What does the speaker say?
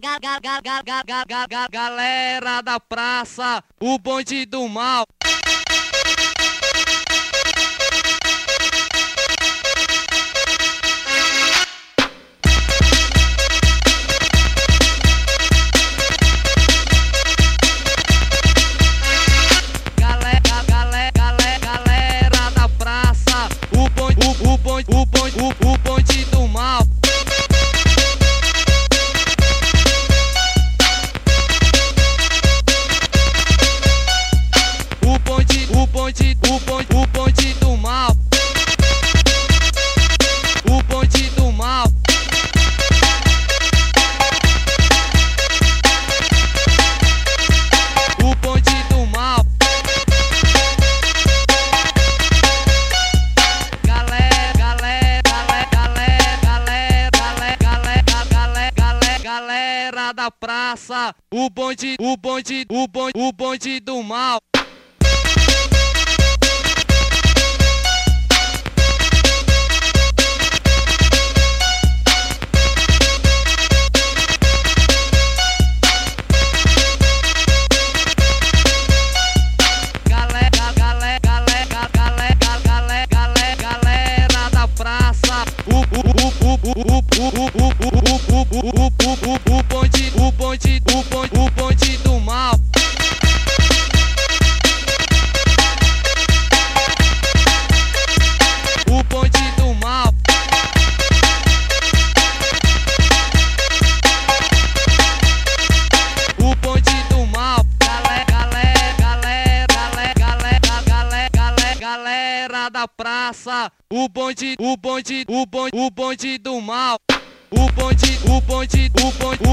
Galera da praça, o bonde do mal. Galera da praça, o bonde do mal. O bonde do mal. O bonde do mal. O bonde do mal. Galera da praça, o bonde do mal. Galera da praça, o bonde do mal. O bonde do mal. O bonde do mal. Galera da praça, o bonde do mal. O bonde